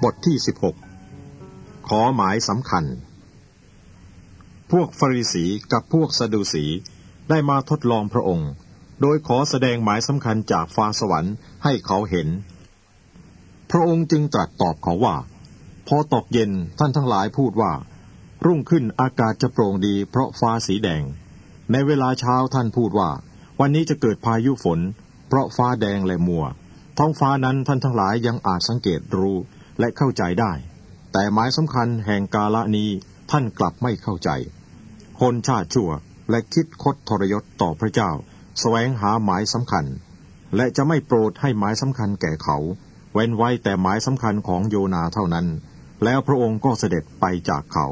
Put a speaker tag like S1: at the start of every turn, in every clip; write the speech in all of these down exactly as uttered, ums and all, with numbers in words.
S1: บทที่สิบหกขอหมายสำคัญพวกฟาริสีกับพวกซาดูสีได้มาทดลองพระองค์โดยขอแสดงหมายสำคัญจากฟ้าสวรรค์ให้เขาเห็นพระองค์จึงตรัสตอบเขาว่าพอตกเย็นท่านทั้งหลายพูดว่ารุ่งขึ้นอากาศจะโปร่งดีเพราะฟ้าสีแดงในเวลาเช้าท่านพูดว่าวันนี้จะเกิดพายุฝนเพราะฟ้าแดงและมัวท้องฟ้านั้นท่านทั้งหลายยังอาจสังเกตรู้และเข้าใจได้แต่หมายสำคัญแห่งกาลนี้ท่านกลับไม่เข้าใจคนชาติชั่วและคิดคดทรยศต่อพระเจ้าแสวงหาหมายสำคัญและจะไม่โปรดให้หมายสำคัญแก่เขาเว้นไว้แต่หมายสำคัญของโยนาเท่านั้นแล้วพระองค์ก็เสด็จไปจากเขา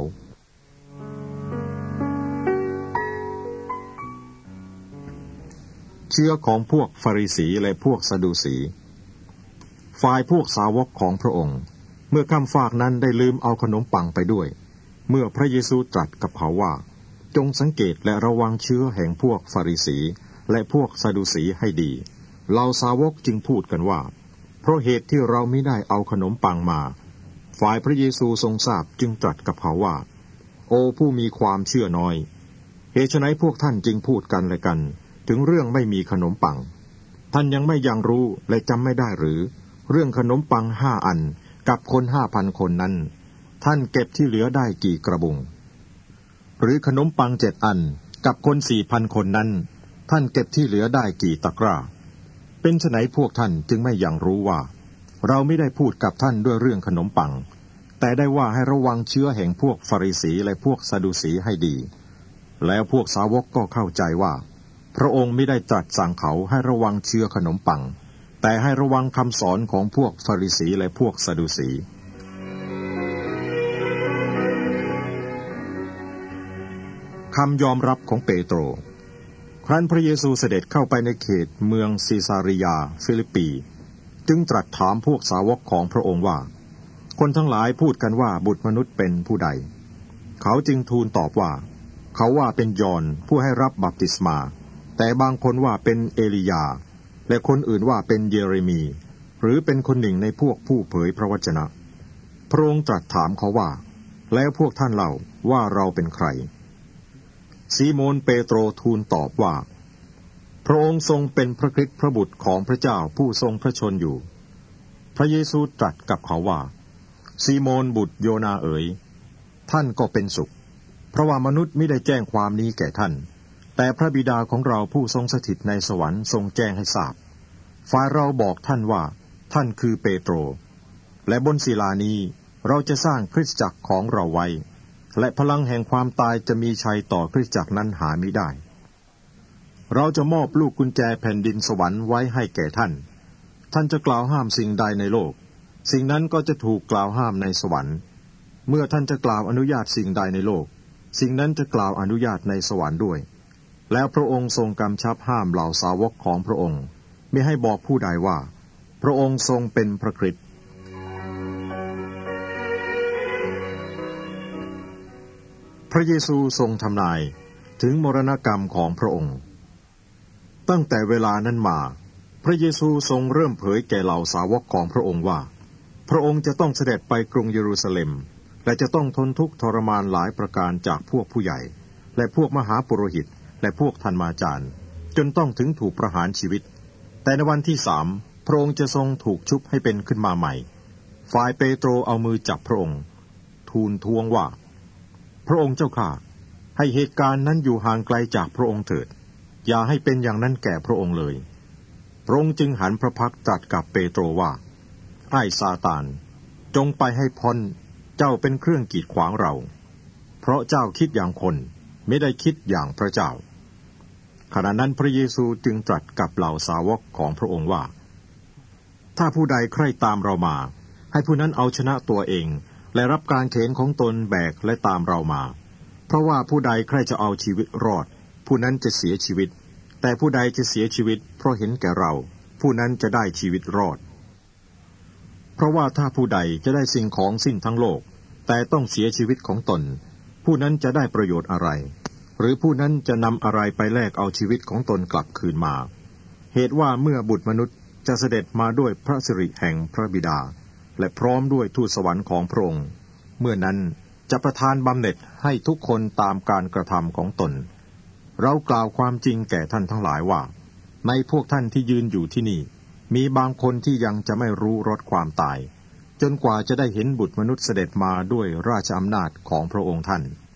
S1: เชื้อของพวกฟาริสีและพวกซาดูสีฝ่ายพวกสาวกของพระองค์เมื่อค่ำฟากนั้นได้ลืมเอาขนมปังไปด้วยเมื่อพระเยซูตรัสกับเขาว่าจงสังเกตและระวังเชื้อแห่งพวกฟาริสีและพวกซาดูสีให้ดีเหล่าสาวกจึงพูดกันว่าเพราะเหตุที่เราไม่ได้เอาขนมปังมาฝ่ายพระเยซูทรงทราบจึงตรัสกับเขาว่าโอ้ผู้มีความเชื่อน้อยเหตุไฉนพวกท่านจึงพูดกันและกันถึงเรื่องไม่มีขนมปังท่านยังไม่ยังรู้และจำไม่ได้หรือเรื่องขนมปังห้าอันกับคนห้าพันคนนั้นท่านเก็บที่เหลือได้กี่กระบุงหรือขนมปังเจ็ดอันกับคนสี่พันคนนั้นท่านเก็บที่เหลือได้กี่ตะกร้าเป็นไฉนพวกท่านจึงไม่ยังรู้ว่าเราไม่ได้พูดกับท่านด้วยเรื่องขนมปังแต่ได้ว่าให้ระวังเชื้อแห่งพวกฟาริสีและพวกซาดูสีให้ดีแล้วพวกสาวกก็เข้าใจว่าพระองค์ไม่ได้ตรัสสั่งเขาให้ระวังเชื้อขนมปังแต่ให้ระวังคำสอนของพวกฟาริสีและพวกซาดูสีคำยอมรับของเปโตรครั้นพระเยซูเสด็จเข้าไปในเขตเมืองซีซาริยาฟิลิปปีจึงตรัสถามพวกสาวกของพระองค์ว่าคนทั้งหลายพูดกันว่าบุตรมนุษย์เป็นผู้ใดเขาจึงทูลตอบว่าเขาว่าเป็นยอห์นผู้ให้รับบัพติศมาแต่บางคนว่าเป็นเอลียาและคนอื่นว่าเป็นเยเรมีหรือเป็นคนหนึ่งในพวกผู้เผยพระวจนะพระองค์ตรัสถามเขาว่าแล้วพวกท่านเล่าว่าเราเป็นใครซีโมนเปโตรทูลตอบว่าพระองค์ทรงเป็นพระคริสต์พระบุตรของพระเจ้าผู้ทรงพระชนอยู่พระเยซูตรัสกับเขาว่าซีโมนบุตรโยนาเอ๋ยท่านก็เป็นสุขเพราะว่ามนุษย์ไม่ได้แจ้งความนี้แก่ท่านแต่พระบิดาของเราผู้ทรงสถิตในสวรรค์ทรงแจ้งให้ทราบฝ่ายเราบอกท่านว่าท่านคือเปโตรและบนศิลานี้เราจะสร้างคริสตจักรของเราไว้และพลังแห่งความตายจะมีชัยต่อคริสตจักรนั้นหามิได้เราจะมอบลูกกุญแจแผ่นดินสวรรค์ไว้ให้แก่ท่านท่านจะกล่าวห้ามสิ่งใดในโลกสิ่งนั้นก็จะถูกกล่าวห้ามในสวรรค์เมื่อท่านจะกล่าวอนุญาตสิ่งใดในโลกสิ่งนั้นจะกล่าวอนุญาตในสวรรค์ด้วยแล้วพระองค์ทรงกำชับห้ามเหล่าสาวกของพระองค์มิให้บอกผู้ใดว่าพระองค์ทรงเป็นพระคริสต์พระเยซูทรงทำนายถึงมรณกรรมของพระองค์ตั้งแต่เวลานั้นมาพระเยซูทรงเริ่มเผยแก่เหล่าสาวกของพระองค์ว่าพระองค์จะต้องเสด็จไปกรุงเยรูซาเล็มและจะต้องทนทุกข์ทรมานหลายประการจากพวกผู้ใหญ่และพวกมหาปุโรหิตและพวกธรรมาจารย์จนต้องถึงถูกประหารชีวิตแต่ในวันที่สามพระองค์จะทรงถูกชุบให้เป็นขึ้นมาใหม่ฝ่ายเปโตรเอามือจับพระองค์ทูลท้วงว่าพระองค์เจ้าข้าให้เหตุการณ์นั้นอยู่ห่างไกลจากพระองค์เถิดอย่าให้เป็นอย่างนั้นแก่พระองค์เลยพระองค์จึงหันพระพักตร์ตรัสกับเปโตรว่าไอ้ซาตานจงไปให้พ้นเจ้าเป็นเครื่องกีดขวางเราเพราะเจ้าคิดอย่างคนไม่ได้คิดอย่างพระเจ้าขณะนั้นพระเยซูจึงตรัสกับเหล่าสาวกของพระองค์ว่าถ้าผู้ใดใคร่ตามเรามาให้ผู้นั้นเอาชนะตัวเองและรับการเข็นของตนแบกและตามเรามาเพราะว่าผู้ใดใคร่จะเอาชีวิตรอดผู้นั้นจะเสียชีวิตแต่ผู้ใดจะเสียชีวิตเพราะเห็นแก่เราผู้นั้นจะได้ชีวิตรอดเพราะว่าถ้าผู้ใดจะได้สิ่งของสิ้นทั้งโลกแต่ต้องเสียชีวิตของตนผู้นั้นจะได้ประโยชน์อะไรหรือผู้นั้นจะนำอะไรไปแลกเอาชีวิตของตนกลับคืนมาเหตุว่าเมื่อบุตรมนุษย์จะเสด็จมาด้วยพระสิริแห่งพระบิดาและพร้อมด้วยทูตสวรรค์ของพระองค์เมื่อนั้นจะประทานบำเหน็จให้ทุกคนตามการกระทำของตนเรากล่าวความจริงแก่ท่านทั้งหลายว่าในพวกท่านที่ยืนอยู่ที่นี่มีบางคนที่ยังจะไม่รู้รสความตายจนกว่าจะได้เห็นบุตรมนุษย์เสด็จมาด้วยราชอำนาจของพระองค์ท่าน